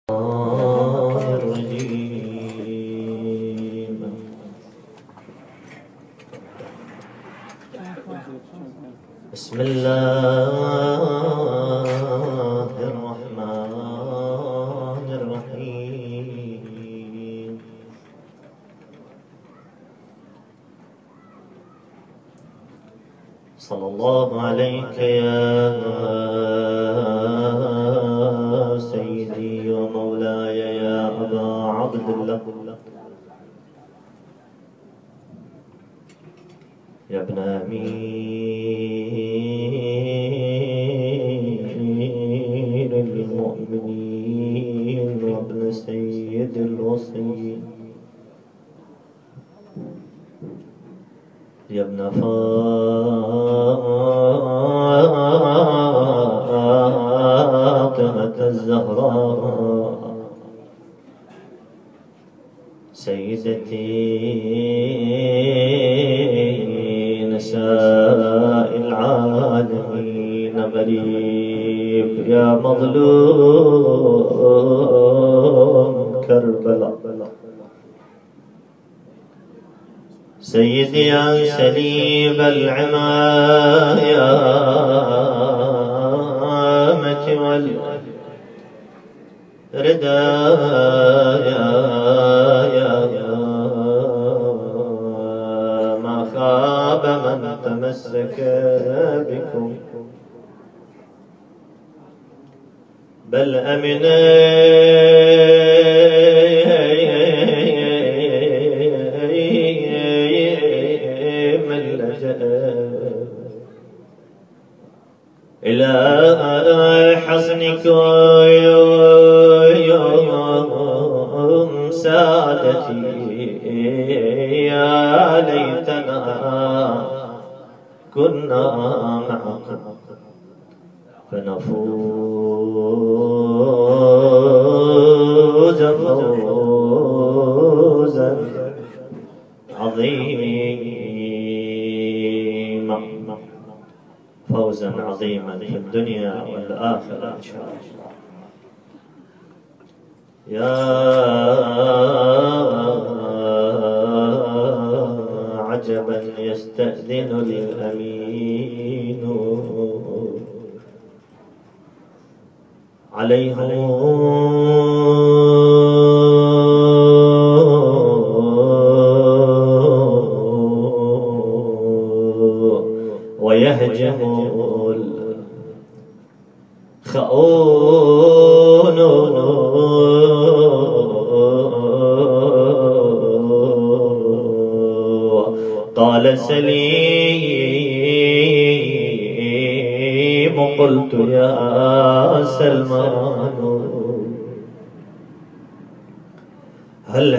الرجيم. بسم الله الرحمن الرحيم. صلى الله عليك يا سيدي ومولاي يا أبا عبد الله، يا ابن أمير المؤمنين وابن سيد الوصيين، يا ابن فاطمة الزهراء، سيدتي نساء العالمين، غريب يا مظلوم كربلاء، سيدي يا سليب العمامة والردايا، ما خاب من تمسك بكم بل أمن من لجأ إلى حصنكم سادتي، يا ليتنا كنا معكم فنفوز فوزا عظيما، فوزا عظيما في الدنيا والآخرة إن شاء الله. يا عجبا يستأذن الأمين عليهم ويهجم الخؤون، قال سليم قلت يا سلمان هل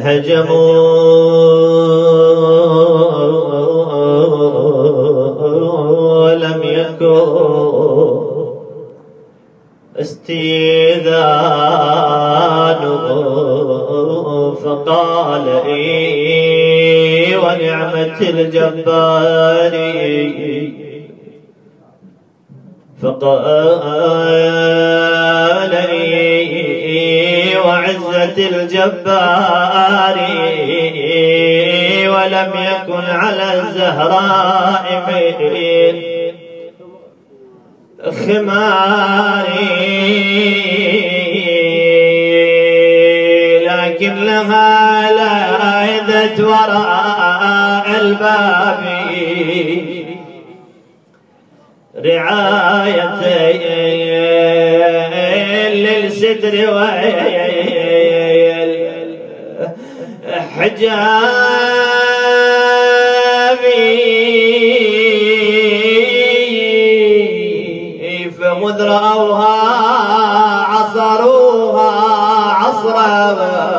هجموا لم يكن استئذانه، فقال إي ونعمة الجبار، فقال إي وعزة الجبار، ولم يكن على الزهراء من خماري، لكن لها لاذت وراء الباب رعاية للستر والحجاب، فمذ رأوها عصروها عصرا،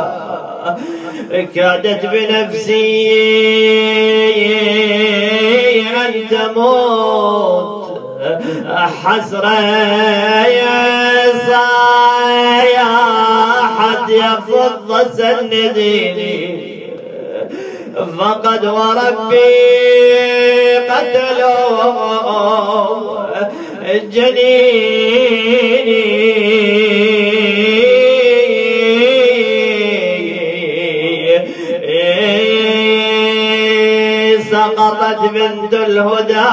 كادت بنفسي أن تموت حسرة، صايحت يفض سنديني فقد وربي قتلوا جنيني، سقطت بنت الهدى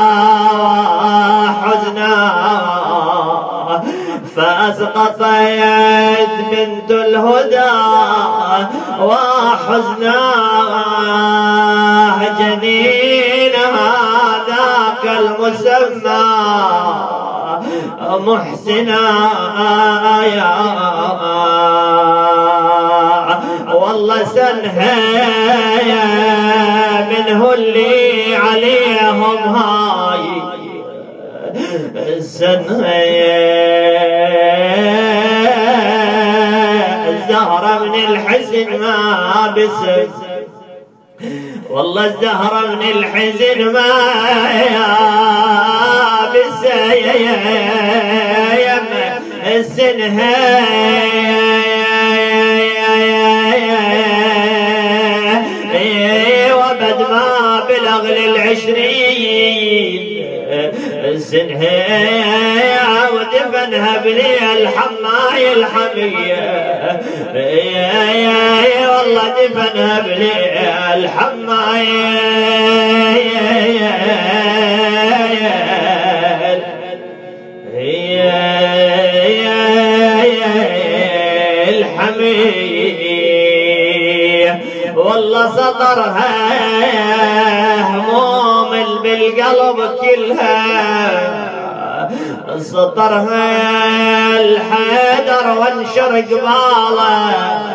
حزنا، فأسقطت بنت الهدى وحزنا جنينها ذاك المسمى محسنا. يا والله سنها منه اللي عليهم هاي السنها الزهرة من الحزن ما بسم، والله الزهرة من الحزن ما بسم السنها وبد ما بلغ لل20 سنها ودفنها بلي الحماي الحمية، والله دفنها بلي الحماي الحمية. والله سطرها هموم بالقلب كلها، سطرها الحيدر وانشر قباله،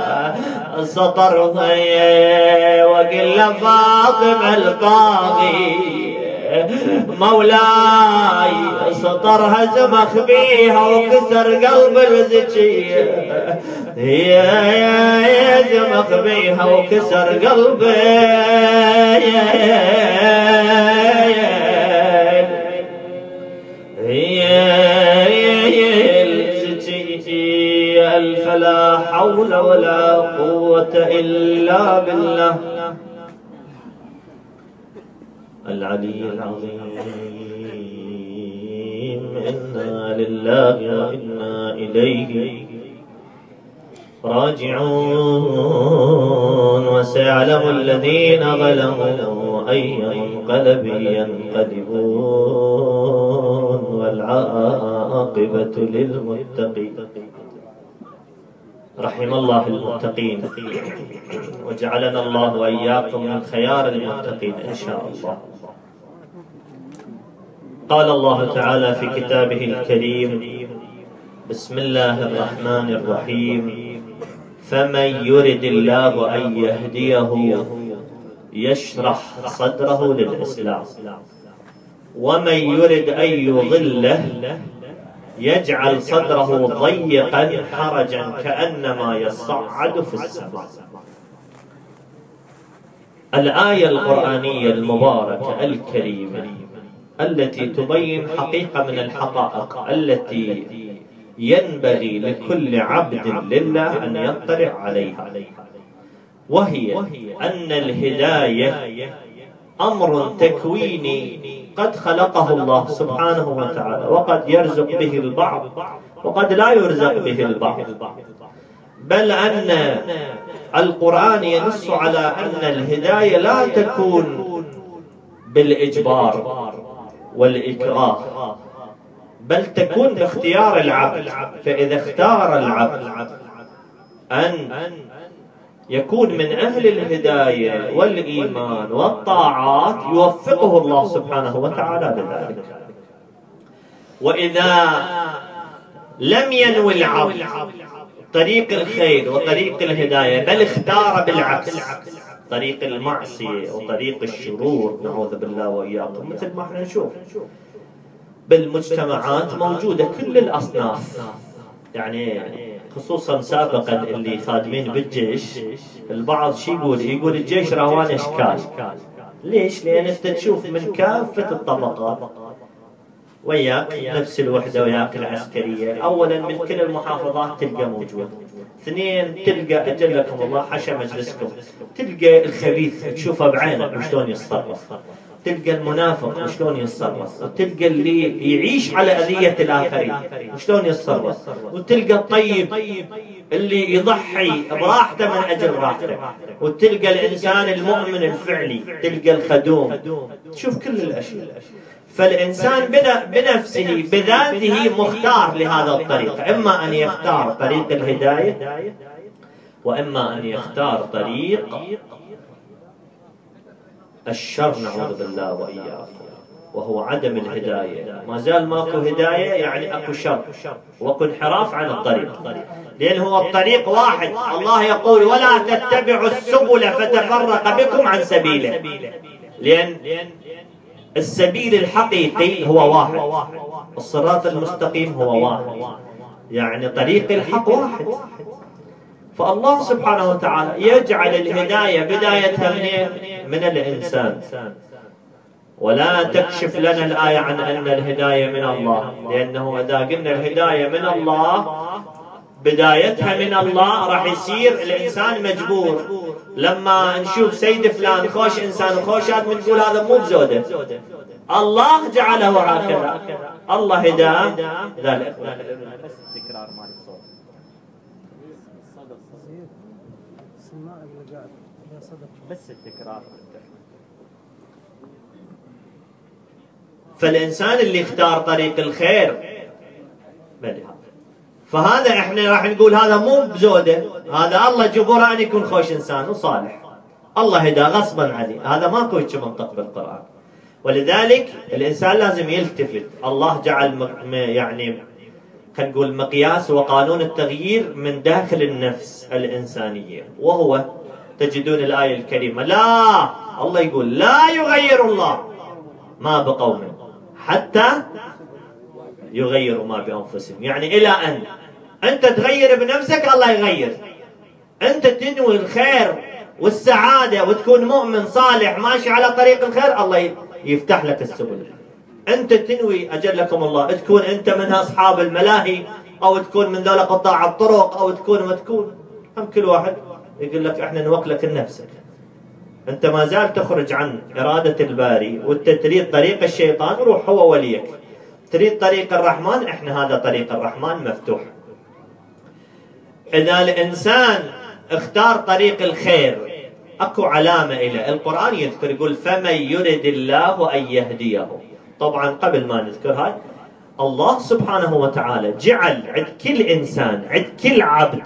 سطرها وقل فاطمة الباغي مولاي، سطرها زمخ بيها وكسر قلب الزكية، يا زمخ بيها وكسر قلبي فلا حول ولا قوة إلا بالله العلي العظيم. إنا لله وإنا إليه راجعون. وسيعلم الذين ظلموا أي منقلب ينقلبون والعاقبة للمتقين. رحم الله المتقين وجعلنا الله وإياكم من خيار المتقين إن شاء الله. قال الله تعالى في كتابه الكريم: بسم الله الرحمن الرحيم: فمن يرد الله أن يهديه يشرح صدره للإسلام، ومن يرد أن يضله يجعل صدره ضيقا حرجا كأنما يصعد في السماء. الآية القرآنية المباركة الكريمة التي تبين حقيقة من الحقائق التي ينبغي لكل عبد لله أن يطلع عليها، وهي أن الهداية أمر تكويني قد خلقه الله سبحانه وتعالى، وقد يرزق به البعض وقد لا يرزق به البعض، بل أن القرآن ينص على أن الهداية لا تكون بالإجبار والإكراه، بل تكون باختيار العبد. فإذا اختار العبد أن يكون من أهل الهداية والإيمان والطاعات يوفقه الله سبحانه وتعالى لذلك. وإذا لم ينوي العبد طريق الخير وطريق الهداية بل اختار بالعكس طريق المعصية وطريق الشرور، نعوذ بالله وإياكم، مثل ما احنا نشوف بالمجتمعات موجودة كل الأصناف، يعني خصوصا سابقا اللي خادمين بالجيش البعض شي يقول الجيش روان اشكال. ليش؟ لان انت تشوف من كافة الطبقات وياك نفس الوحدة وياك العسكرية. اولا من كل المحافظات تلقى موجود. اثنين تلقى اجلكم الله حشا مجلسكم تلقى الخبيث تشوفه بعينك وشلون يتصرف. تلقى المنافق وشلون يتصرف، وتلقى اللي يعيش على أذية الآخرين وشلون يتصرف، وتلقى الطيب اللي يضحي براحته من أجل راحته، وتلقى الإنسان المؤمن الفعلي، تلقى الخدوم، تشوف كل الأشياء. فالإنسان بنفسه بذاته مختار لهذا الطريق، إما أن يختار طريق الهداية وإما أن يختار طريق الشر، نعوذ بالله وإياكم، وهو عدم الهداية. ما زال ماكو هداية يعني أكو شر وأكو انحراف عن الطريق، لأن هو الطريق واحد. الله يقول ولا تتبعوا السبل فتفرق بكم عن سبيله، لأن السبيل الحقيقي هو واحد، الصراط المستقيم هو واحد، يعني طريق الحق واحد. فالله سبحانه وتعالى يجعل الهداية بدايتها من الإنسان، ولا تكشف لنا الآية عن أن الهداية من الله، لأنه إذا قلنا الهداية من الله بدايتها من الله راح يصير الإنسان مجبور. لما نشوف سيد فلان خوش إنسان وخوش آدم نقول هذا مو بزوده، الله جعله هكذا، الله هداه ذلك. بس التكرار. فالإنسان اللي اختار طريق الخير فهذا احنا راح نقول هذا مو بزوده، هذا الله جبره أن يكون خوش إنسان وصالح، الله هداه غصبا عليه. هذا ماكو هيك منطق بالقرآن. ولذلك الإنسان لازم يلتفت. الله جعل يعني خلينا نقول مقياس وقانون التغيير من داخل النفس الإنسانية، وهو تجدون الآية الكريمة لا، الله يقول لا يغير الله ما بقوم حتى يغيروا ما بأنفسهم، يعني إلى أن أنت تغير بنفسك الله يغير. أنت تنوي الخير والسعادة وتكون مؤمن صالح ماشي على طريق الخير، الله يفتح لك السبل. أنت تنوي أجلكم الله تكون أنت من أصحاب الملاهي، أو تكون من ذولا قطاع الطرق، أو تكون ما تكون، هم كل واحد يقول لك احنا نوكلك لنفسك. انت ما زال تخرج عن إرادة الباري، وانت تريد طريق الشيطان روح هو وليك، تريد طريق الرحمن احنا هذا طريق الرحمن مفتوح. اذا الانسان اختار طريق الخير اكو علامة الى القرآن يذكر يقول فمن يرد الله ان يهديه. طبعا قبل ما نذكر هاي الله سبحانه وتعالى جعل عند كل انسان عند كل عبد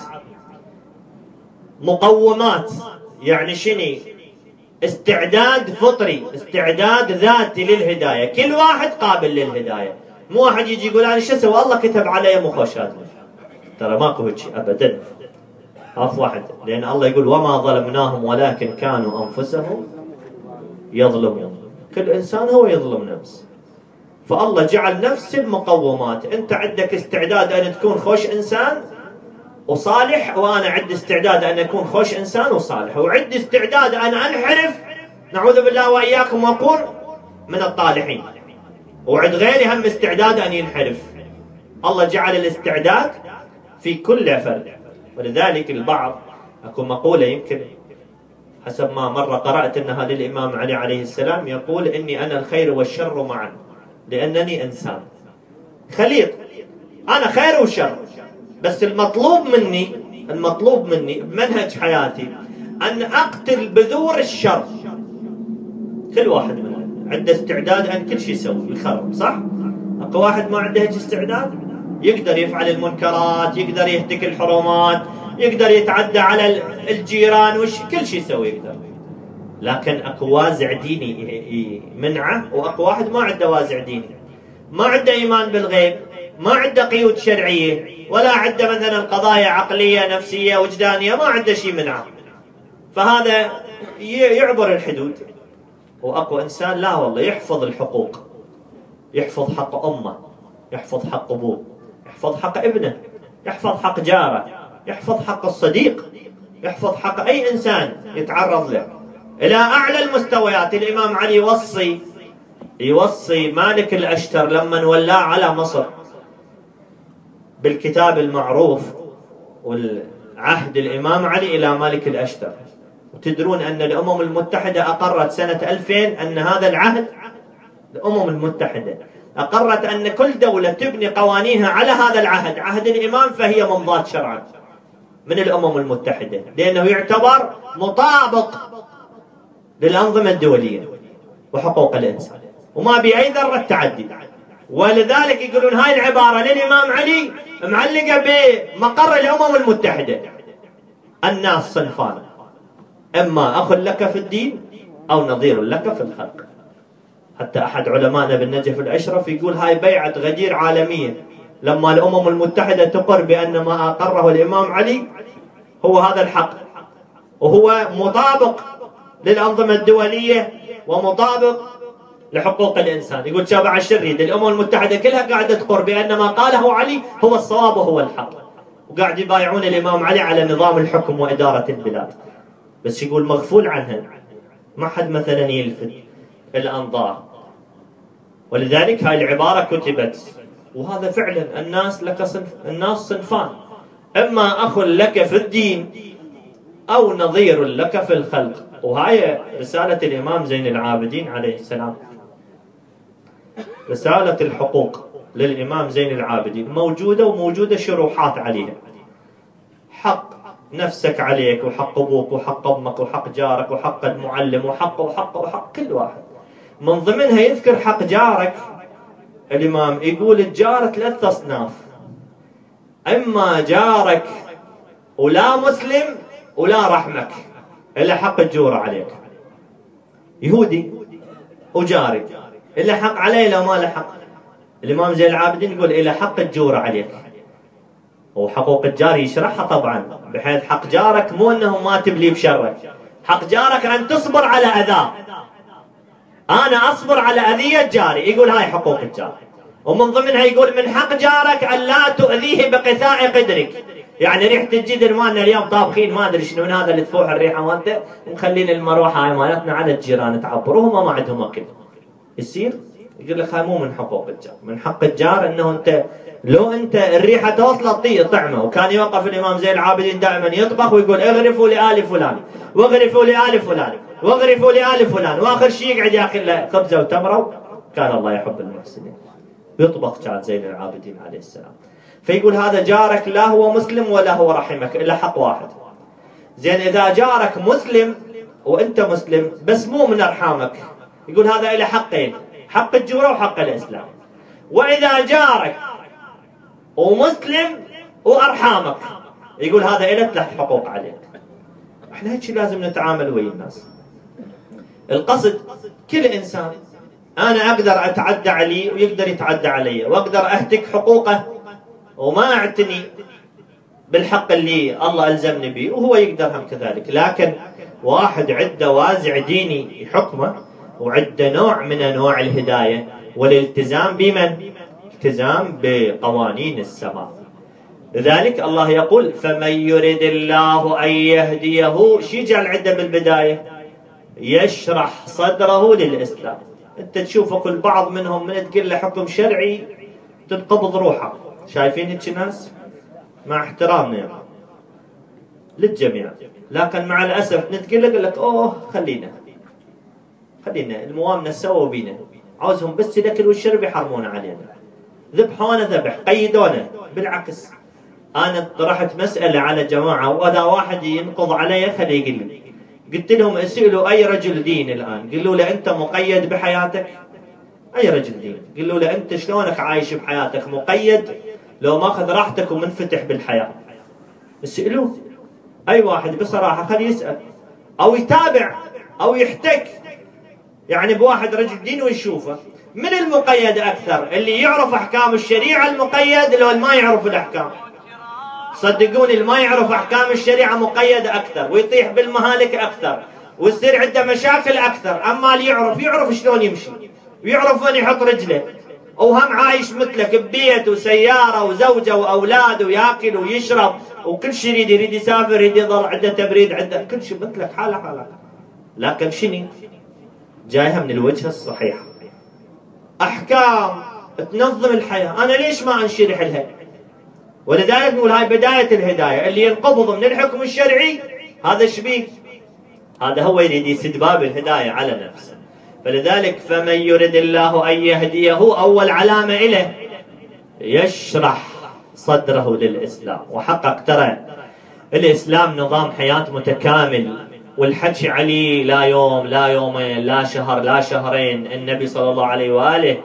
مقومات، يعني شنو؟ استعداد فطري، استعداد ذاتي للهداية، كل واحد قابل للهداية. مو واحد يجي يقول أنا شو أسوي الله كتب علي مو خوش هذا، ترى ماكو هيك أبدا. هاف واحد، لأن الله يقول وما ظلمناهم ولكن كانوا أنفسهم يظلمون، كل إنسان هو يظلم نفسه. فالله جعل نفس المقومات، أنت عندك استعداد أن تكون خوش إنسان وصالح، وأنا عندي استعداد أن أكون خوش إنسان وصالح، وعندي استعداد أن أنحرف نعوذ بالله وإياكم وأكون من الطالحين، وعند غيري هم استعداد أن ينحرف. الله جعل الاستعداد في كل فرد. ولذلك البعض أكو مقولة يمكن حسب ما مرة قرأت أنها للإمام علي عليه السلام، يقول إني أنا الخير والشر معا لأنني إنسان خليط، أنا خير وشر، بس المطلوب مني بمنهج حياتي أن أقتل بذور الشر. كل واحد منا عنده استعداد أن كل شيء يسوي يخرب، صح؟ أكو واحد ما عنده هيك استعداد، يقدر يفعل المنكرات، يقدر يهتك الحرمات، يقدر يتعدى على الجيران، كل شيء يسوي يقدر. لكن أكو وازع ديني منعه، وأكو واحد ما عنده وازع ديني، ما عنده إيمان بالغيب، ما عنده قيود شرعية، ولا عنده مثلا قضايا عقلية نفسية وجدانية، ما عنده شيء منعه. فهذا يعبر الحدود. وأكو إنسان لا والله يحفظ الحقوق، يحفظ حق أمه، يحفظ حق أبوه، يحفظ حق ابنه، يحفظ حق جاره، يحفظ حق الصديق، يحفظ حق أي إنسان يتعرض له إلى أعلى المستويات. الإمام علي يوصي مالك الأشتر لما ولاه على مصر بالكتاب المعروف والعهد الإمام علي إلى مالك الأشتر، وتدرون أن الأمم المتحدة أقرت سنة 2000 أن هذا العهد، الأمم المتحدة أقرت أن كل دولة تبني قوانينها على هذا العهد، عهد الإمام، فهي ممضاة شرعا من الأمم المتحدة، لأنه يعتبر مطابق للأنظمة الدولية وحقوق الإنسان وما بأي ذرة تعدي. ولذلك يقولون هاي العبارة للإمام علي معلقة بمقر الأمم المتحدة: الناس صنفان، إما أخ لك في الدين أو نظير لك في الخلق. حتى أحد علمائنا بالنجف الأشرف يقول هاي بيعة غدير عالمية، لما الأمم المتحدة تقر بأن ما أقره الإمام علي هو هذا الحق، وهو مطابق للأنظمة الدولية ومطابق لحقوق الإنسان. يقول شابع الشريد الأمم المتحدة كلها قاعدة تقر بأن ما قاله علي هو الصواب وهو الحق، وقاعد يبايعون الإمام علي على نظام الحكم وإدارة البلاد، بس يقول مغفول عنها، ما حد مثلا يلفت الأنظار. ولذلك هاي العبارة كتبت، وهذا فعلا الناس صنفان، إما أخ لك في الدين أو نظير لك في الخلق. وهاي رسالة الإمام زين العابدين عليه السلام، رسالة الحقوق للإمام زين العابدين موجودة، وموجودة شروحات عليها: حق نفسك عليك، وحق أبوك، وحق أمك، وحق جارك، وحق المعلم، وحق كل واحد. من ضمنها يذكر حق جارك الإمام، يقول الجار 3 أصناف: إما جارك ولا مسلم ولا رحمك، إلا حق الجور عليك، يهودي وجاري إلا حق عليه لو ما له حق. الإمام زين العابدين يقول إلا حق الجور عليك. وحقوق الجار يشرحها طبعا، بحيث حق جارك مو أنه ما تبلي بشرك، حق جارك أن تصبر على أذاه، أنا أصبر على أذية جاري، يقول هاي حقوق الجار. ومن ضمنها يقول من حق جارك أن لا تؤذيه بقثاء قدرك، يعني ريحة الجدر مالنا اليوم طابخين ما أدري شنو من هذا اللي تفوح الريحة مالته، ومخلين المروحة هاي مالتنا على الجيران تعبروهم ما عندهم أكل، يصير يقول لك هاي مو من حقوق الجار. من حق الجار أنه أنت لو أنت الريحة توصل طعمه. وكان يوقف الإمام زين العابدين دائما يطبخ ويقول اغرفوا لآل فلان، واغرفوا لآل فلان، واغرفوا لآل فلان، وآخر شيء يقعد ياكل له خبزة وتمرة. كان الله يحب المحسنين، يطبخ كان زين العابدين عليه السلام. فيقول هذا جارك لا هو مسلم ولا هو رحمك، إلا حق واحد. زين إذا جارك مسلم وأنت مسلم بس مو من أرحامك، يقول هذا إلى حقين: حق الجورة وحق الإسلام. وإذا جارك ومسلم وأرحامك، يقول هذا إلى 3 حقوق عليك. احنا هيك لازم نتعامل ويا الناس. القصد كل إنسان أنا أقدر أتعدى عليه ويقدر يتعدى علي، وأقدر أهتك حقوقه وما أعتني بالحق اللي الله ألزمني به، وهو يقدر هم كذلك. لكن واحد عنده وازع ديني يحكمه، وعنده نوع من أنواع الهداية والالتزام بمن؟ التزام بقوانين السماء. لذلك الله يقول فمن يرد الله أن يهديه، شو يجعل عنده بالبداية؟ يشرح صدره للإسلام. أنت تشوف كل بعض منهم من تقول له حكم شرعي تنقبض روحه. شايفين هيك ناس؟ مع احترامنا للجميع، لكن مع الأسف نتقول لك أوه خلينا الموامنة سووا بينا، عاوزهم بس الأكل والشرب يحرمون علينا، ذبحونا ذبح، قيدونا. بالعكس أنا طرحت مسألة على جماعة، وإذا واحد ينقض علي خليه يقول لي، قلت لهم اسألوا أي رجل دين الآن، قلوا له أنت مقيد بحياتك؟ أي رجل دين قلوا له أنت شلونك عايش بحياتك؟ مقيد لو ماخذ راحتك ومنفتح بالحياة؟ اسألوه أي واحد بصراحة، خليه يسأل أو يتابع أو يحتك يعني بواحد رجل دين ويشوفه من المقيد أكثر، اللي يعرف أحكام الشريعة المقيد لو ما يعرف الأحكام. صدقوني اللي ما يعرف أحكام الشريعة مقيد أكثر ويطيح بالمهالك أكثر ويصير عنده مشاكل أكثر. أما اللي يعرف شلون يمشي ويعرف وين يحط رجله، وهم عايش مثلك ببيت وسيارة وزوجة وأولاد وياكل ويشرب وكل شيء يريد يسافر، يريد يظل عنده تبريد، عنده كل شيء مثلك حالة. لكن شنو جايها من الوجهة الصحيحة، أحكام تنظم الحياة. أنا ليش ما أنشرح لها؟ ولذلك نقول هاي بداية الهداية. اللي ينقبض من الحكم الشرعي هذا شبيه، هذا هو يريد يسد باب الهداية على نفسه. فلذلك فمن يرد الله أن يهديه أول علامة إله يشرح صدره للإسلام. وحقق ترى الإسلام نظام حياة متكامل، والحكي عليه لا يوم لا يومين لا شهر لا شهرين. النبي صلى الله عليه وآله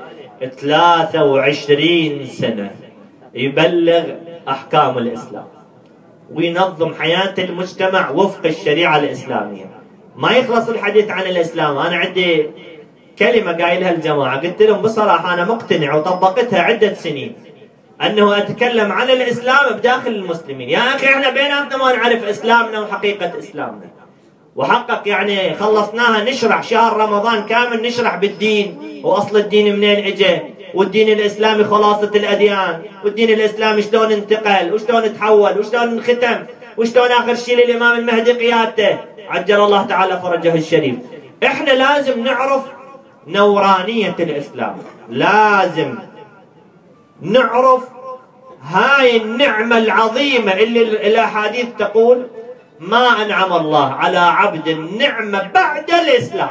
23 سنة يبلغ أحكام الإسلام وينظم حياة المجتمع وفق الشريعة الإسلامية. ما يخلص الحديث عن الإسلام. أنا عندي كلمة قايلها الجماعة، قلت لهم بصراحة أنا مقتنع وطبقتها عدة سنين أنه أتكلم عن الإسلام بداخل المسلمين. يا أخي إحنا بيناتنا ما نعرف إسلامنا وحقيقة إسلامنا. وحقق يعني خلصناها نشرح شهر رمضان كامل نشرح بالدين وأصل الدين منين إجا، والدين الإسلامي خلاصة الأديان، والدين الإسلامي شلون انتقل وشلون تحول وشلون انختم وشلون آخر شيء للإمام المهدي قيادته عجل الله تعالى فرجه الشريف. إحنا لازم نعرف نورانية الإسلام، لازم نعرف هاي النعمة العظيمة اللي الأحاديث تقول ما أنعم الله على عبد النعمة بعد الإسلام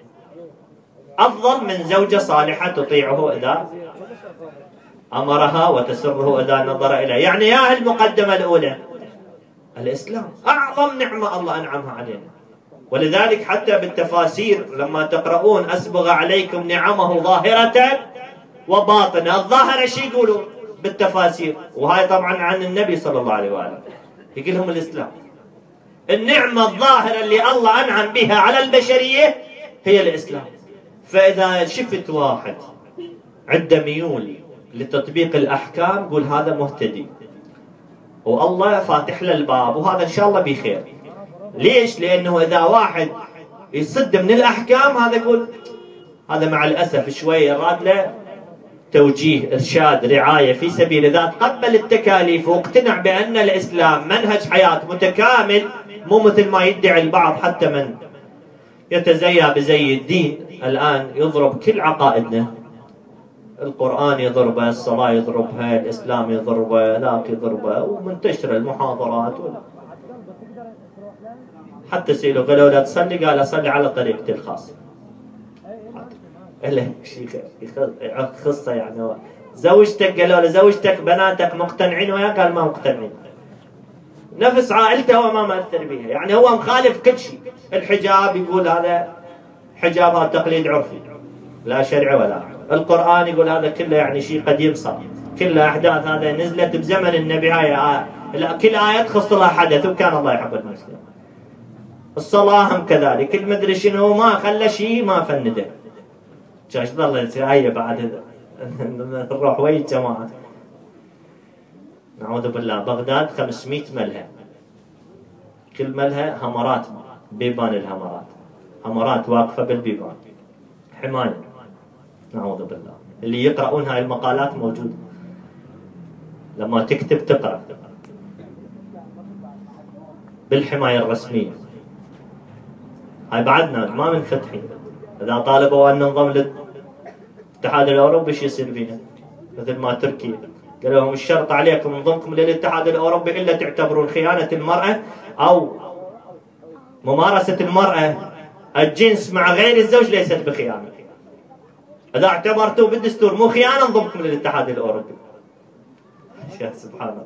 أفضل من زوجة صالحة تطيعه إذا أمرها وتسره إذا نظر إليه. يعني يا المقدمة الأولى الإسلام أعظم نعمة الله أنعمها علينا. ولذلك حتى بالتفاسير لما تقرؤون أسبغ عليكم نعمه ظاهرة وباطنة، الظاهرة شي يقولوا بالتفاسير، وهاي طبعا عن النبي صلى الله عليه وآله، يقول لهم الإسلام النعمة الظاهرة اللي الله أنعم بها على البشرية هي الإسلام. فإذا شفت واحد عنده ميول لتطبيق الأحكام قول هذا مهتدي والله فاتح له الباب وهذا إن شاء الله بخير. ليش؟ لأنه إذا واحد يصد من الأحكام هذا يقول هذا مع الأسف شوية راد له توجيه إرشاد رعاية في سبيل إذا تقبل التكاليف واقتنع بأن الإسلام منهج حياة متكامل، مو مثل ما يدعي البعض حتى من يتزيى بزي الدين الآن يضرب كل عقائدنا، القرآن يضربه، الصلاة يضربها، الإسلام يضربه، ذاك يضربه، ومنتشرة المحاضرات حتى سئلوا قالوا لا تصلي قال أصلي على طريقتي الخاصة. إلا شيء خصة يعني زوجتك قالوا له زوجتك بناتك مقتنعين وياه قال ما مقتنعين. نفس عائلته هو ما مأثر بها، يعني هو مخالف كل شيء. الحجاب يقول هذا حجاب هذا تقليد عرفي لا شرعي ولا عرفي. القرآن يقول هذا كله يعني شيء قديم صار، كله أحداث هذا نزلت بزمن النبي. هاي كل آية تخص لها حدث وكان الله يحب المسلم. الصلاة هم كذلك، المدري شنو ما خلى شيء ما فنده. ايش ظل هي بعد نروح وين جماعة؟ نعوذ بالله. بغداد 500 ملهى، كل ملهى همرات، بيبان الهمرات، همرات واقفة بالبيبان حماية. نعوذ بالله. اللي يقرؤون هاي المقالات موجودة، لما تكتب تقرأ بالحماية الرسمية. هاي بعدنا ما منفتحين. إذا طالبوا أن ننضم للاتحاد الأوروبي شو يصير بينا؟ مثل ما تركيا قالوا لهم الشرط عليكم انضمكم للاتحاد الأوروبي إلا تعتبرون خيانة المرأة أو ممارسة المرأة الجنس مع غير الزوج ليست بخيانة. إذا اعتبرتوا بالدستور مو خيانة انضمكم للاتحاد الأوروبي. يا سبحان الله.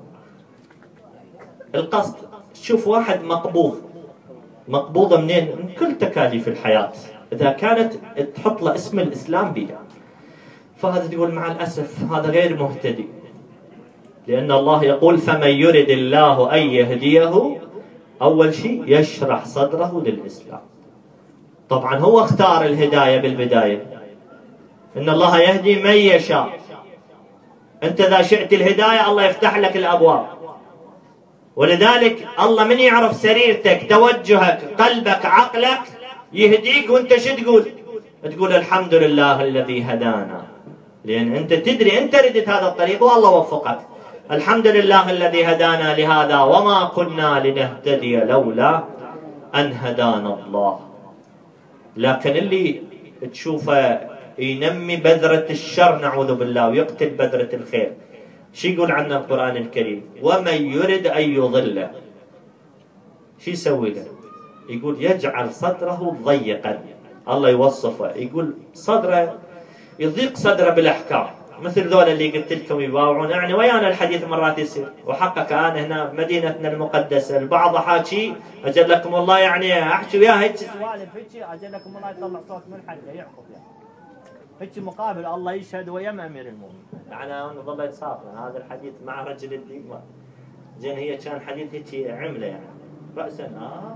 القصد شوف واحد مقبوضة منين؟ من كل تكاليف الحياة. إذا كانت تحط له اسم الإسلام بيها، فهذا تقول مع الأسف هذا غير مهتدي. لأن الله يقول فمن يرد الله أن يهديه أول شيء يشرح صدره للإسلام. طبعا هو اختار الهداية بالبداية، إن الله يهدي من يشاء. أنت إذا شئت الهداية الله يفتح لك الأبواب. ولذلك الله من يعرف سريرتك توجهك قلبك عقلك يهديك. وانت شو تقول؟ تقول الحمد لله الذي هدانا، لأن أنت تدري أنت ردت هذا الطريق والله وفقك. الحمد لله الذي هدانا لهذا وما كنا لنهتدي لولا أن هدانا الله. لكن اللي تشوفه ينمي بذرة الشر نعوذ بالله ويقتل بذرة الخير، شو يقول عنا القرآن الكريم؟ ومن يرد أن يضله شو يسوي له؟ يقول يجعل صدره ضيقا. الله يوصفه يقول صدره يضيق صدره بالأحكام، مثل ذولا اللي قلت لكم يباوعون. يعني ويانا الحديث مرات يصير، وحقك أنا هنا بمدينتنا المقدسة البعض حاكي أجلكم الله، يعني أحكي وياه هيك سوالف هيك أجلكم الله يطلع صوت من حلقة يعقب يعني هيك مقابل الله يشهد ويم أمير المؤمنين. يعني أنا ظليت صافي هذا الحديث مع رجل الدين زين، هي كان حديث هيك عملة يعني رأسا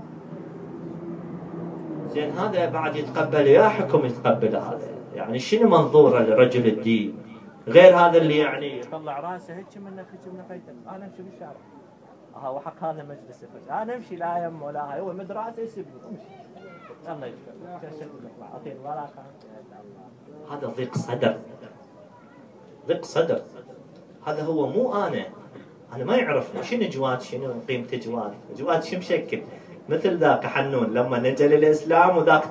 زين. هذا بعد يتقبل يا حكم يتقبل هذا، يعني شنو منظوره لرجل الدين غير هذا اللي يعني يطلع راسه هيك منك هيك من خيتك. انا امشي بالشارع وحق هذا مجلس انا امشي لا يم ولا هاي، هو مد راسه يسبني امشي الله يشفى. هذا ضيق صدر، ضيق صدر. هذا هو مو انا ما يعرفنا شنو جواد، شنو قيمه جواد. جواد شو مشكل مثل ذاك حنون لما نجى للإسلام، وذاك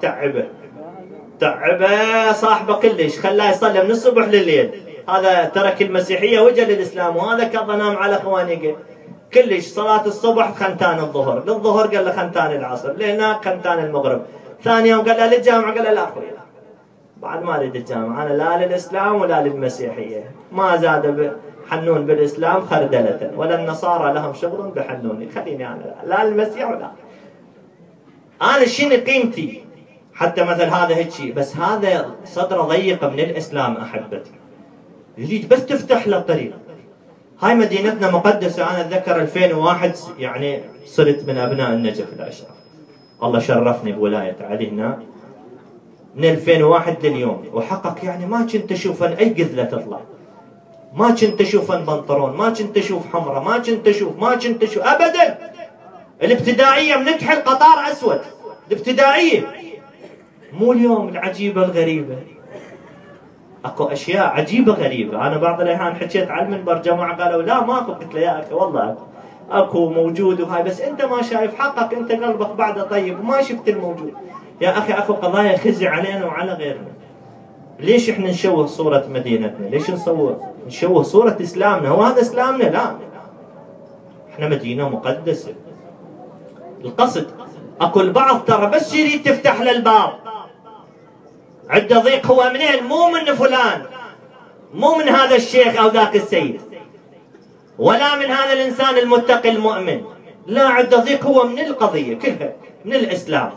تعبه صاحبه كلش، خلاه يصلي من الصبح لليل. هذا ترك المسيحية وجى للإسلام، وهذا كان نام على خوانيقه كلش. صلاة الصبح خنتان الظهر، للظهر قال له خنتان العصر، لهناك خنتان المغرب. ثاني يوم قال له للجامعة، قال له لا أخوي بعد ما أريد الجامعة، أنا لا للإسلام ولا للمسيحية. ما زاد حنون بالإسلام خردلة، ولا النصارى لهم شغل بحنوني، خليني أنا لا للمسيح ولا أنا شنو قيمتي. حتى مثل هذا هيك، بس هذا صدره ضيق من الإسلام أحبتي، يريد بس تفتح له الطريق. هاي مدينتنا مقدسة. أنا أتذكر 2001 يعني صرت من أبناء النجف الأشراف، الله شرفني بولاية علي هنا من 2001 لليوم. وحقق يعني ما كنت أشوف أي قذلة تطلع، ما كنت أشوف بنطرون، ما كنت أشوف حمرة، ما كنت أشوف أبدا. الابتدائية بنكحل قطار أسود، الابتدائية مو اليوم العجيبة الغريبة. اكو اشياء عجيبة غريبة. انا بعض الاحيان حكيت على المنبر، جماعة قالوا لا ماكو، قلت له يا اخي والله اكو موجود وهاي، بس انت ما شايف حقك، انت قلبك بعده طيب وما شفت الموجود. يا اخي اكو قضايا خزي علينا وعلى غيرنا. ليش احنا نشوه صورة مدينتنا؟ ليش نشوه صورة اسلامنا؟ هو هذا اسلامنا؟ لا، احنا مدينة مقدسة. القصد اكو البعض ترى بس يريد تفتح له الباب عنده ضيق. هو منين؟ مو من فلان، مو من هذا الشيخ او ذاك السيد، ولا من هذا الانسان المتقي المؤمن، لا، عنده ضيق هو من القضية كلها، من الاسلام.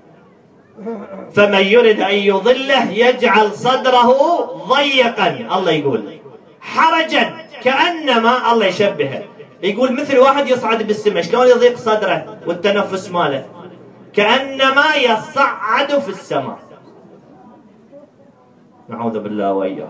فمن يرد ان يضله يجعل صدره ضيقا، الله يقول حرجا، كانما الله يشبهه، يقول مثل واحد يصعد بالسماء، شلون يضيق صدره والتنفس ماله؟ كانما يصعد في السماء. نعوذ بالله وإياك.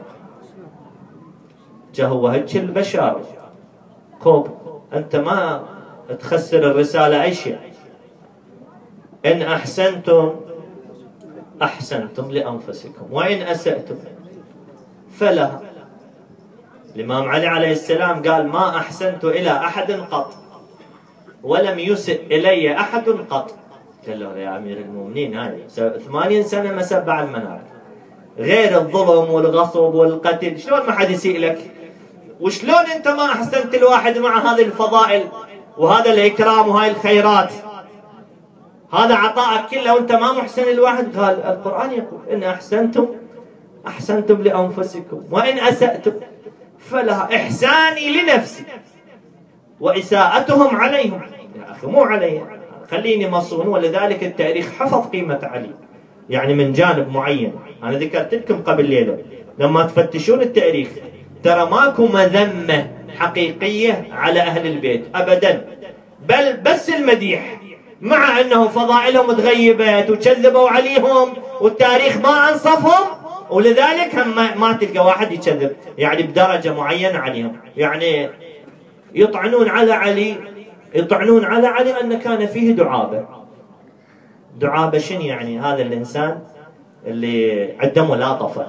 هو هيك البشر كوب، أنت ما تخسر الرسالة أي شيء. إن أحسنتم أحسنتم لأنفسكم، وإن أسأتم فلها. الإمام علي عليه السلام قال ما أحسنت إلى أحد قط ولم يسئ إلي أحد قط. قال له يا أمير المؤمنين هاي 80 سنة ما سبع المنار، غير الظلم والغصب والقتل، شلون ما حد يسيء لك؟ وشلون انت ما احسنت الواحد مع هذه الفضائل وهذا الاكرام وهاي الخيرات، هذا عطاءك كله وانت ما محسن الواحد؟ قال القرآن يقول ان احسنتم احسنتم لانفسكم وان اسأتم فلها. احساني لنفسي واساءتهم عليهم، يا اخي مو علي، خليني مصون. ولذلك التاريخ حفظ قيمة علي يعني من جانب معين. أنا ذكرت لكم قبل ليلة لما تفتشون التاريخ ترى ماكو مذمة حقيقية على أهل البيت أبدا، بل بس المديح، مع أنه فضائلهم تغيبت وكذبوا عليهم والتاريخ ما أنصفهم، ولذلك هم ما تلقى واحد يكذب يعني بدرجة معينة عليهم. يعني يطعنون على علي، يطعنون على علي أن كان فيه دعابة. دعابة شنو يعني؟ هذا الإنسان اللي عنده ملاطفة،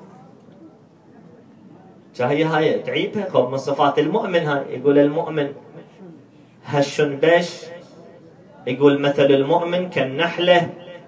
هاي تعيبها خوف من صفات المؤمن. هاي يقول المؤمن هش بش، يقول مثل المؤمن كالنحلة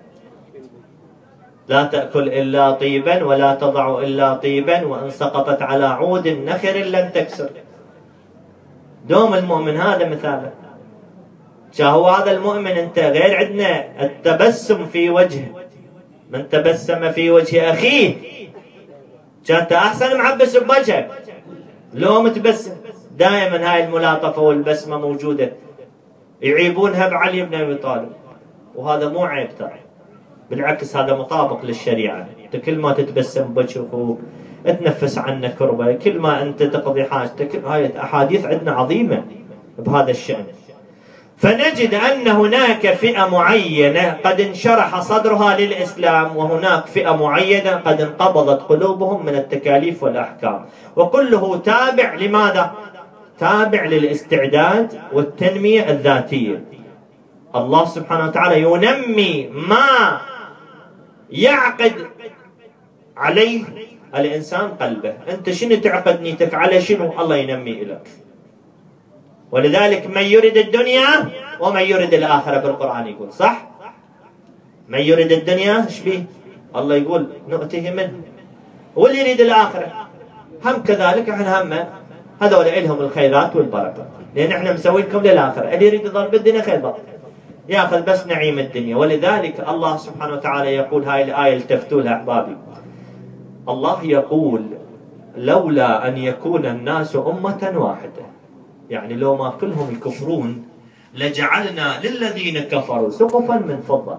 لا تأكل إلا طيبا ولا تضع إلا طيبا، وإن سقطت على عود نخر لن تكسر. دوم المؤمن هذا مثاله. هو هذا المؤمن انت غير عندنا التبسم في وجهه، من تبسم في وجه اخيه كانت احسن معبس بوجهك لو متبسم. دائما هاي الملاطفه والبسمه موجوده، يعيبونها بعلي بن ابي طالب، وهذا مو عيب ترى، بالعكس هذا مطابق للشريعه. انت كل ما تتبسم بوجه اخوك تنفس عنه كربه، كل ما انت تقضي حاجتك. هاي احاديث عندنا عظيمه بهذا الشان. فنجد أن هناك فئة معينة قد انشرح صدرها للإسلام، وهناك فئة معينة قد انقبضت قلوبهم من التكاليف والأحكام، وكله تابع لماذا؟ تابع للاستعداد والتنمية الذاتية. الله سبحانه وتعالى ينمي ما يعقد عليه الإنسان قلبه. أنت شنو تعقد نيتك على شنو؟ الله ينمي إليك. ولذلك من يريد الدنيا ومن يريد الآخرة بالقرآن يقول صح؟ من يريد الدنيا ايش بيه؟ الله يقول نؤتيه منه، واللي يريد الآخرة هم كذلك. احنا هم هذول إلهم الخيرات والبركة، لأن احنا مسوينكم للآخرة. اللي يريد ضرب الدنيا خير ضرب، ياخذ بس نعيم الدنيا. ولذلك الله سبحانه وتعالى يقول، هاي الآية التفتوا لها أحبابي، الله يقول لولا أن يكون الناس أمة واحدة، يعني لو ما كلهم يكفرون لجعلنا للذين كفروا سقفا من فضة.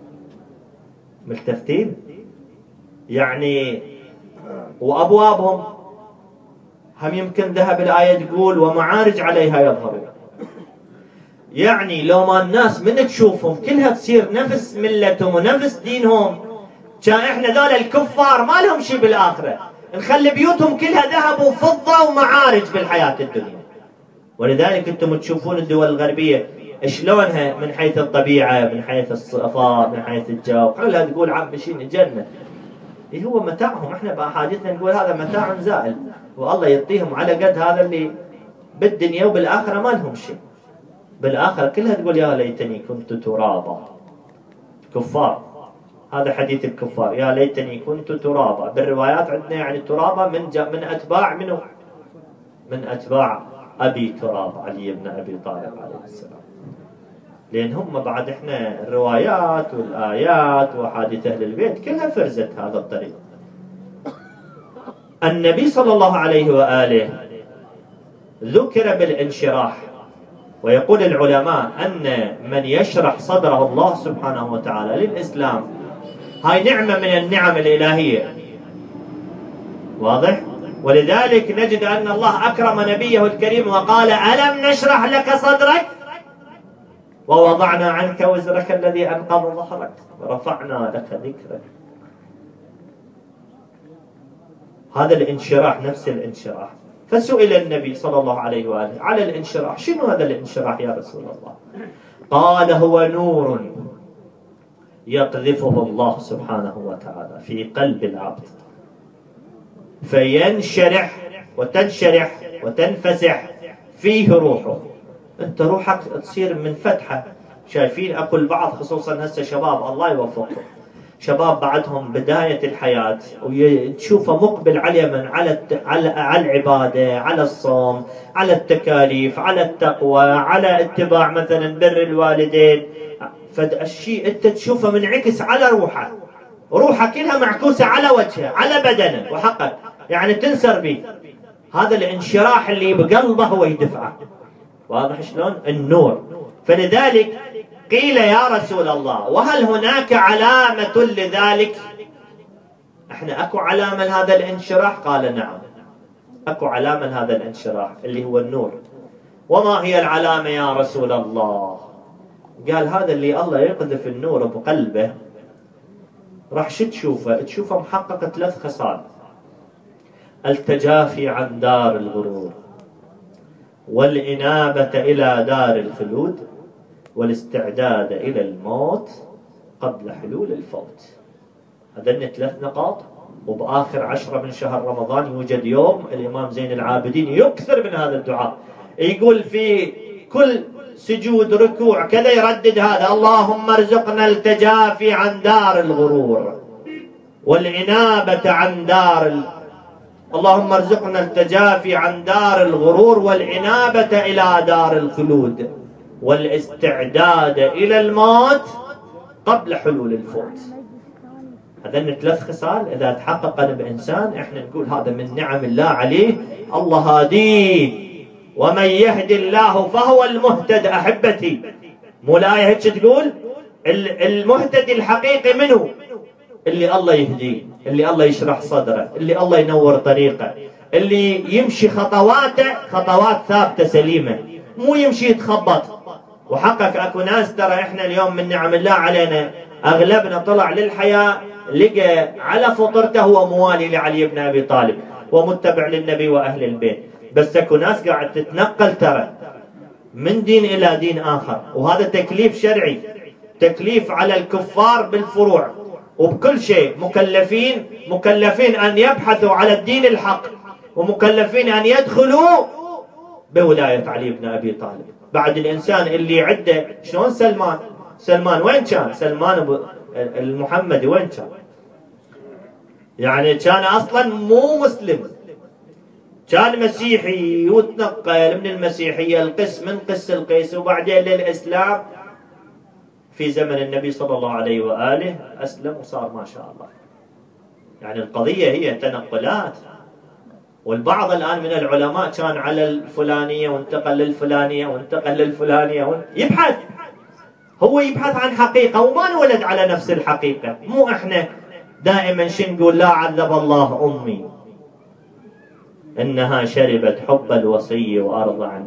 ملتفتين يعني، وأبوابهم هم يمكن ذهب الآية تقول ومعارج عليها يظهرون. يعني لو ما الناس من تشوفهم كلها تصير نفس ملتهم ونفس دينهم، كان احنا ذول الكفار ما لهم شيء بالآخرة، نخلي بيوتهم كلها ذهب وفضة ومعارج بالحياة الدنيا. ولذلك انتم تشوفون الدول الغربية شلونها من حيث الطبيعة، من حيث الصفاء، من حيث الجو، كلها تقول عبشين الجنة. إيه هو متاعهم، احنا بأحاديثنا نقول هذا متاع زائل، والله يعطيهم على قد هذا اللي بالدنيا، وبالآخرة ما لهم شيء. بالآخرة كلها تقول يا ليتني كنت ترابا. كفار، هذا حديث الكفار، يا ليتني كنت ترابا. بالروايات عندنا يعني ترابا من أتباع منه، من أتباع أبي تراب علي بن أبي طالب عليه السلام. لأن هم بعد احنا الروايات والآيات وحادث أهل البيت كلها فرزت هذا الطريق. النبي صلى الله عليه وآله ذكر بالانشراح، ويقول العلماء أن من يشرح صدره الله سبحانه وتعالى للإسلام هاي نعمة من النعم الإلهية، واضح؟ ولذلك نجد أن الله أكرم نبيه الكريم وقال ألم نشرح لك صدرك ووضعنا عنك وزرك الذي أنقض ظهرك ورفعنا لك ذكرك. هذا الانشراح نفس الانشراح. فسئل النبي صلى الله عليه وآله على الانشراح، شنو هذا الانشراح يا رسول الله؟ قال هو نور يقذفه الله سبحانه وتعالى في قلب العبد فينشرح وتنشرح وتنفسح فيه روحه. انت روحك تصير من فتحة. شايفين اكو البعض خصوصا هسه شباب الله يوفقهم، شباب بعدهم بداية الحياة وتشوفه مقبل على اليمن على العبادة، على الصوم، على التكاليف، على التقوى، على اتباع مثلا بر الوالدين. فالشيء انت تشوفه منعكس على روحه، روحه كلها معكوسة على وجهه على بدنه وحقه، يعني تنسر به. هذا الانشراح اللي بقلبه هو يدفعه. واضح شلون؟ النور. فلذلك قيل يا رسول الله وهل هناك علامة لذلك؟ احنا اكو علامة لهذا الانشراح؟ قال نعم اكو علامة لهذا الانشراح اللي هو النور. وما هي العلامة يا رسول الله؟ قال هذا اللي الله يقذف النور بقلبه راح شو تشوفه؟ تشوفه محقق 3 خصال: التجافي عن دار الغرور، والإنابة إلى دار الخلود، والاستعداد إلى الموت قبل حلول الفوت. هذين 3 نقاط. وبآخر 10 من شهر رمضان يوجد يوم الإمام زين العابدين يكثر من هذا الدعاء، يقول في كل سجود ركوع كذا يردد هذا: اللهم ارزقنا التجافي عن دار الغرور والإنابة عن اللهم ارزقنا التجافي عن دار الغرور والإنابة إلى دار الخلود. والاستعداد إلى الموت قبل حلول الفوت. هذين 3 خصال إذا تحقق بإنسان إحنا نقول هذا من نعم الله عليه، الله هاديه، ومن يهدي الله فهو المهتد. أحبتي، مو الآية هيك تقول؟ المهتدي الحقيقي منه؟ اللي الله يهديه، اللي الله يشرح صدره، اللي الله ينور طريقه، اللي يمشي خطواته خطوات ثابتة سليمة، مو يمشي يتخبط. وحقك اكو ناس ترى احنا اليوم من نعم الله علينا اغلبنا طلع للحياة لقى على فطرته هو موالي لعلي بن ابي طالب ومتبع للنبي واهل البيت، بس اكو ناس قاعد تتنقل ترى من دين الى دين اخر، وهذا تكليف شرعي، تكليف على الكفار بالفروع وبكل شيء. مكلفين ان يبحثوا على الدين الحق، ومكلفين ان يدخلوا بولاية علي بن ابي طالب. بعد الانسان اللي عنده شلون سلمان وين كان؟ سلمان المحمدي وين كان؟ يعني كان اصلا مو مسلم، كان مسيحي وتنقل من المسيحيه القس من قس القيس وبعدين للاسلام. في زمن النبي صلى الله عليه واله اسلم وصار ما شاء الله. يعني القضيه هي تنقلات. والبعض الان من العلماء كان على الفلانيه وانتقل للفلانيه وانتقل للفلانيه هو يبحث عن حقيقه وما انولد على نفس الحقيقه. مو احنا دائما نقول لا عذب الله امي انها شربت حب الوصي وارضع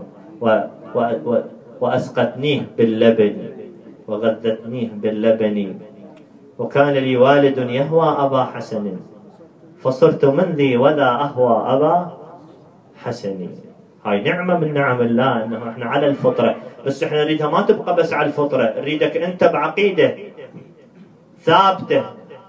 واسقتنيه باللبن وغذتنيه باللبن، وكان لي والد يهوى ابا حسن فصرت من ذي ولا اهوى ابا حسن. هاي نعمه من نعم الله انه احنا على الفطره، بس احنا نريدها ما تبقى بس على الفطره، نريدك انت بعقيده ثابته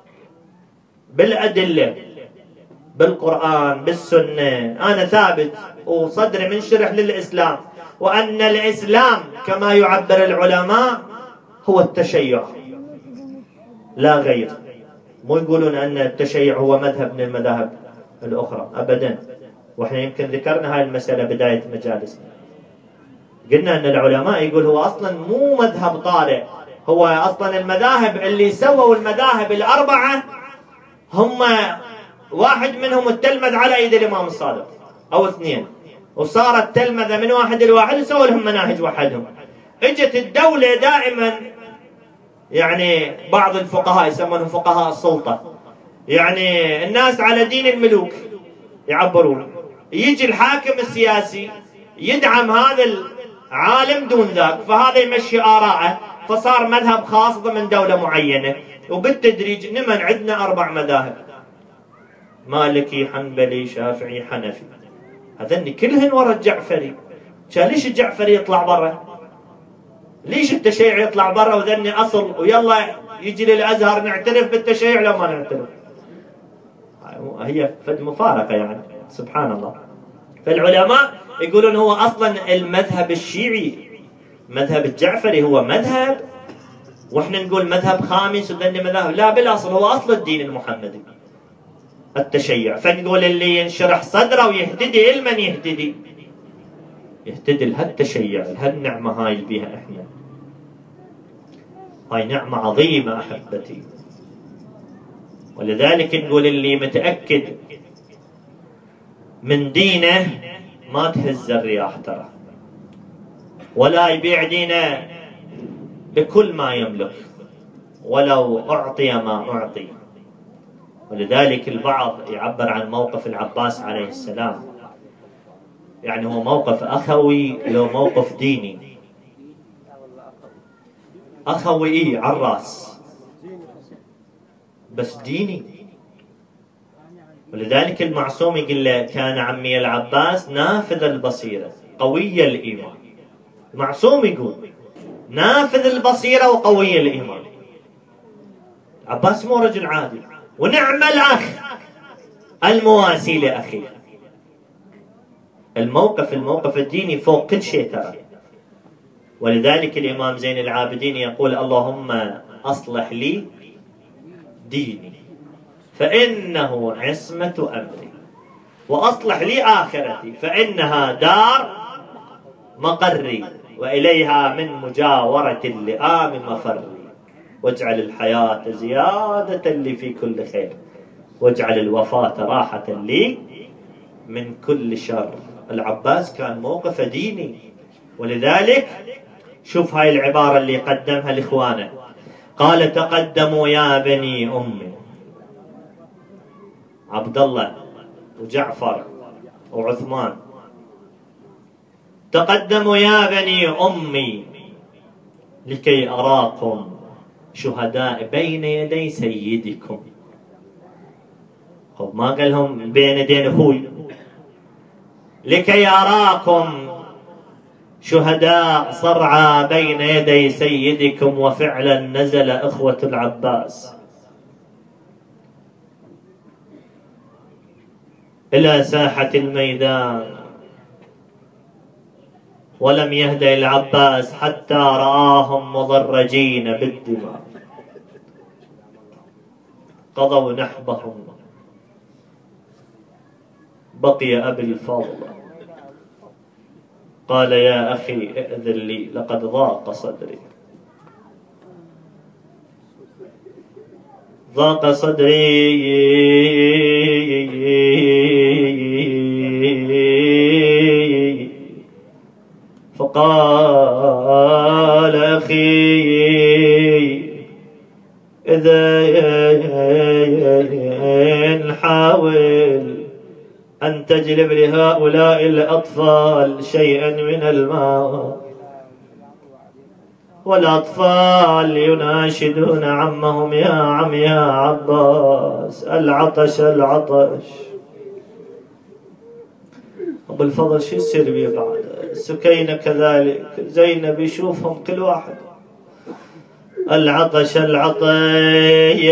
بالادله بالقرآن بالسنة. أنا ثابت وصدري منشرح للإسلام، وأن الإسلام كما يعبر العلماء هو التشيع لا غير. مو يقولون أن التشيع هو مذهب من المذاهب الأخرى أبدا. وإحنا يمكن ذكرنا هاي المسألة بداية مجالسنا، قلنا أن العلماء يقول هو أصلا مو مذهب طارئ، هو أصلا المذاهب اللي سووا المذاهب الأربعة هم واحد منهم التلمذ على ايد الامام الصادق او 2، وصارت تلمذه من واحد لواحد وسووا لهم مناهج وحدهم. اجت الدوله دائما، يعني بعض الفقهاء يسمونهم فقهاء السلطه، يعني الناس على دين الملوك يعبرون، يجي الحاكم السياسي يدعم هذا العالم دون ذاك، فهذا يمشي آراءه، فصار مذهب خاص ضمن دولة معينة، وبالتدريج نمن عندنا 4 مذاهب: مالكي حنبلي شافعي حنفي. هذني كلهن ورا الجعفري. كان ليش الجعفري يطلع برا؟ ليش التشيع يطلع برا وذني اصل ويلا يجي للازهر نعترف بالتشيع لو ما نعترف؟ هي فد مفارقه يعني سبحان الله. فالعلماء يقولون هو اصلا المذهب الشيعي مذهب الجعفري هو مذهب، واحنا نقول مذهب خامس وذني مذاهب. لا، بالاصل هو اصل الدين المحمدي التشيع. فنقول اللي ينشرح صدره ويهتدي لمن يهتدي لهالتشيع، لهالنعمة هاي اللي بيها احنا. هاي نعمة عظيمة احبتي. ولذلك نقول اللي متأكد من دينه ما تهز الرياح ترى، ولا يبيع دينه بكل ما يملك ولو أعطي ما أعطي. ولذلك البعض يعبر عن موقف العباس عليه السلام، يعني هو موقف أخوي لو موقف ديني. أخوي على الرأس بس ديني. ولذلك المعصوم يقول له كان عمي العباس نافذ البصيرة قوي الإيمان. المعصوم يقول نافذ البصيرة وقوي الإيمان. عباس مو رجل عادي، ونعم الأخ المواسي لأخيه. الموقف الديني فوق كل شيء ترى. ولذلك الإمام زين العابدين يقول اللهم أصلح لي ديني فإنه عصمة أمري، وأصلح لي آخرتي فإنها دار مقري، وإليها من مجاورة اللئام مفري، واجعل الحياة زيادة لي في كل خير، واجعل الوفاة راحة لي من كل شر. العباس كان موقفه ديني، ولذلك شوف هاي العبارة اللي قدمها لإخوانه، قال تقدموا يا بني أمي، عبد الله وجعفر وعثمان، تقدموا يا بني أمي لكي أراكم شهداء بين يدي سيدكم. ما قال لهم بين يدين أخوي، لكي أراكم شهداء صرعى بين يدي سيدكم. وفعلا نزل إخوة العباس إلى ساحة الميدان، ولم يهدأ العباس حتى رآهم مضرجين بالدماء، قضوا نحبهم. بقي أبي الفضل قال يا أخي ائذن لي لقد ضاق صدري، ضاق صدري. فقال أخي إذا حاول أن تجلب لهؤلاء الأطفال شيئا من الماء، والأطفال يناشدون عمهم يا عم يا عباس العطش العطش. أبو الفضل شو يصير بيه بعد؟ سكينة كذلك، زينب يشوفهم كل واحد العطش العطش.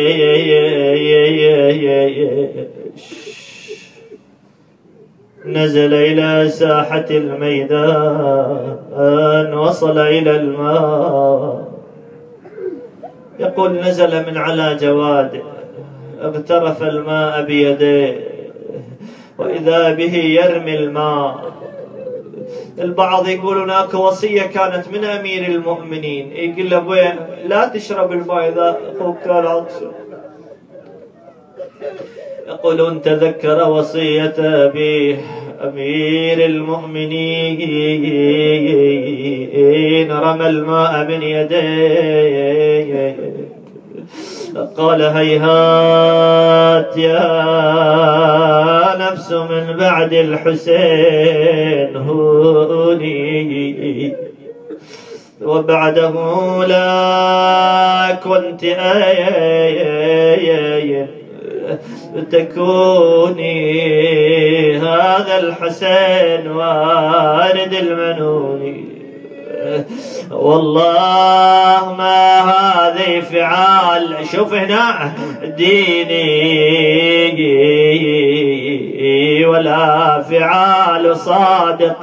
نزل إلى ساحة الميدان، وصل إلى الماء. يقول نزل من على جواده، اغترف الماء بيديه، وإذا به يرمي الماء. البعض يقول هناك وصية كانت من أمير المؤمنين، يقول له وين لا تشرب الماء إذا أخوك كان عطشان. يقولون تذكر وصية أبيه أمير المؤمنين، رمى الماء من يديه، قال هيهات يا نفس من بعد الحسين هوني، وبعده لا كنت تكوني هذا الحسين وارد المنوني. والله ما هذه فعال، شوف هنا ديني ولا فعال صادق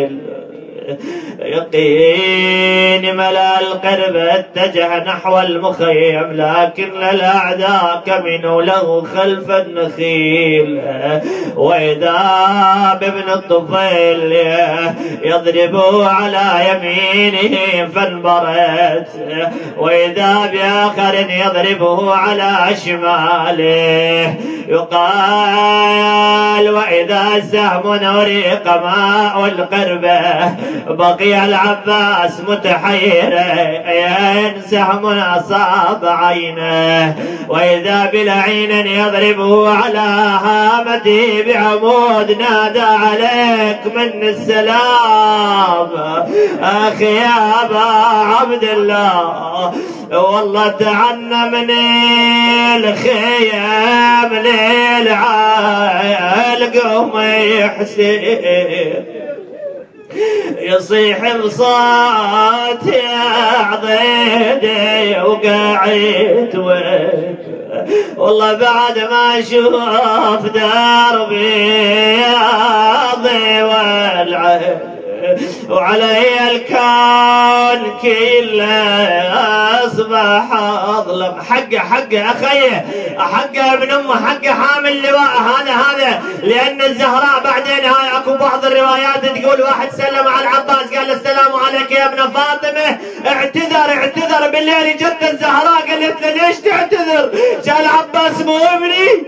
يقين. ملا القرب اتجه نحو المخيم، لكن الأعداء كمنوا له خلف النخيل، وإذا بابن الطفيل يضرب على يمينه فانبرت، وإذا بآخر يضربه على شماله. يقال وإذا سهم أريق ماء القربة، بقي العباس متحيرا، سهم أصاب عينه، وإذا بلعين يضربه على هامته بعمود، نادى عليك من السلام أخي يا أبا عبد الله، والله تعنى من الخيام للعالق ما يحسين، يصيح بصوت يا عضيدي وقاعد وين، والله بعد ما اشوف دربي اضي والعين، وعلي الكون كله أصبح أظلم. حقه أخيه، حقه ابن أمه، حقه حامل لواء. هذا لأن الزهراء بعدين هاي أكو بعض الروايات تقول واحد سلم على العباس قال السلام عليك يا ابن فاطمة، اعتذر بالليل. جت الزهراء قالت له ليش تعتذر؟ قال عباس مو ابني.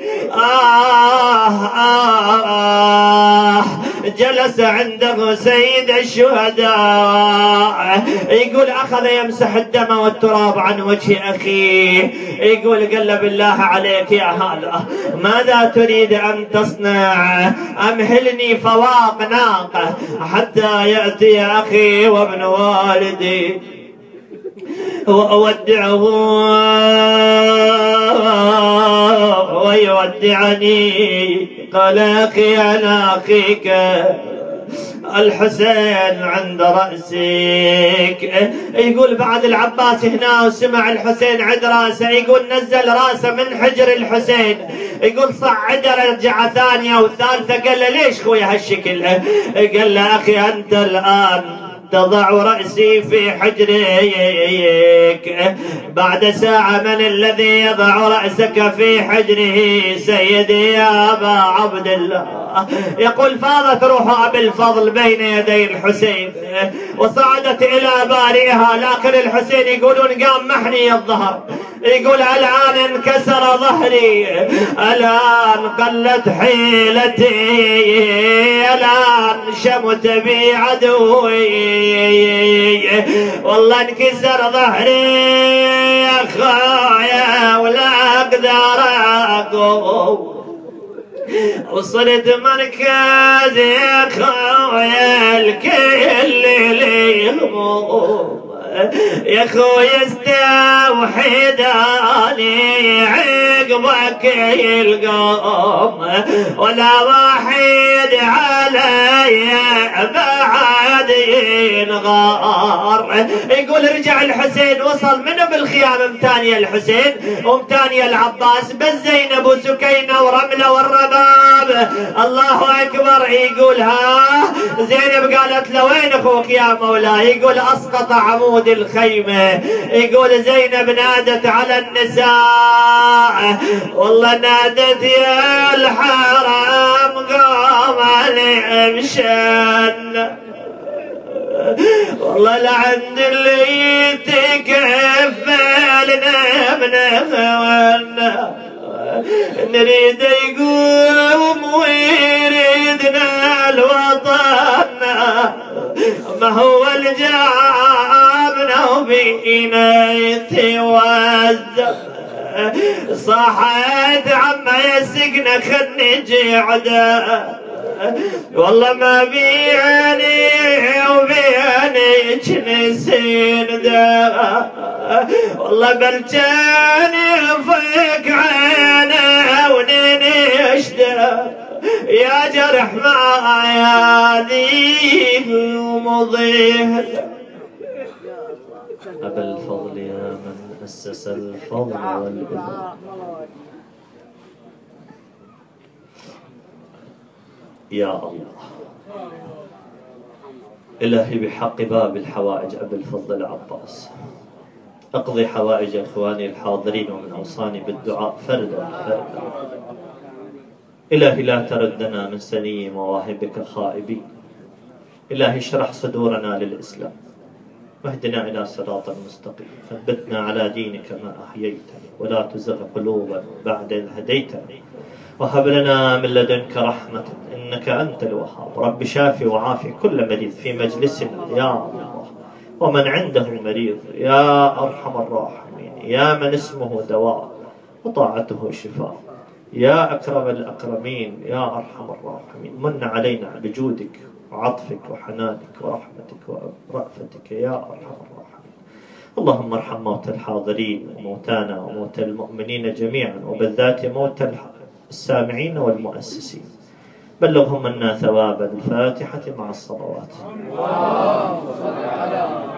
جلس عنده سيد الشهداء يقول أخذ يمسح الدم والتراب عن وجه أخيه. يقول قال له بالله عليك يا هذا ماذا تريد أن تصنع؟ أمهلني فواق ناقة حتى يأتي أخي وابن والدي وأودعه ويودعني. قال أخي أنا أخيك الحسين عند رأسك. يقول بعد العباس هنا وسمع الحسين عند رأسه، يقول نزل رأسه من حجر الحسين، يقول صعده رجع ثانية وثالثة. قال له ليش خوي هالشكل؟ قال له أخي أنت الآن تضع رأسي في حجرك، بعد ساعة من الذي يضع رأسك في حجره؟ سيدي يا أبا عبد الله. يقول فاضت روح أبي الفضل بين يدي الحسين وصعدت إلى بارئها، لكن الحسين يقولون قام محني الظهر. يقول الآن انكسر ظهري، الآن قلت حيلتي، الآن شمت بي عدوي، والله انكسر ظهري يا خويا ولا اقدر اقوم. وصلت مركز يا خويا الكل لي هموم، يا خويا استوحداني عقبك القوم، ولا واحد علي بعد ينغار. يقول رجع الحسين وصل منه بالخيام متانية الحسين ومتانية العباس، بس زينب وسكينة ورملة والرباب. الله أكبر. يقول ها زينب قالت له وين أخوك يا مولاي؟ يقول أسقط عمود الخيمة. يقول زينب نادت على النساء، والله نادت يا الحرام قام الامشان، والله لعند اللي يتكفلنا من اخوانا، نريد يقوم ويريدنا الوطن، ما هو الجابنا وبينا يتوزع. صاحت عما يسقنا خلني جعده، والله ما بيعني وبيعني جنسين ده، والله بلجاني فيك عينه ونشده، يا جرح معايا ومضيه. أبا الفضل يا من أسس الفضل والإذن، يا الله إلهي بحق باب الحوائج أبي الفضل العباس، أقضي حوائج إخواني الحاضرين ومن أوصاني بالدعاء فردا فردا. إلهي لا تردنا من سني مواهبك خائبين. إلهي اشرح صدورنا للإسلام واهدنا إلى صراط مستقيم، ثبتنا على دينك ما أحييتنا ولا تزغ قلوبنا بعد إذ هديتنا، وهب لنا من لدنك رحمة إنك أنت الوهاب. رب شافي وعافي كل مريض في مجلسنا يا الله، ومن عنده مريض يا أرحم الراحمين، يا من اسمه دواء وطاعته شفاء، يا أكرم الأكرمين يا أرحم الراحمين. من علينا بجودك وعطفك وحنانك ورحمتك ورأفتك يا أرحم الراحمين. اللهم ارحم موتى الحاضرين وموتانا وموتى المؤمنين جميعا، وبالذات موتى السامعين والمؤسسين. بلغهم منا ثواب الفاتحة مع الصلوات.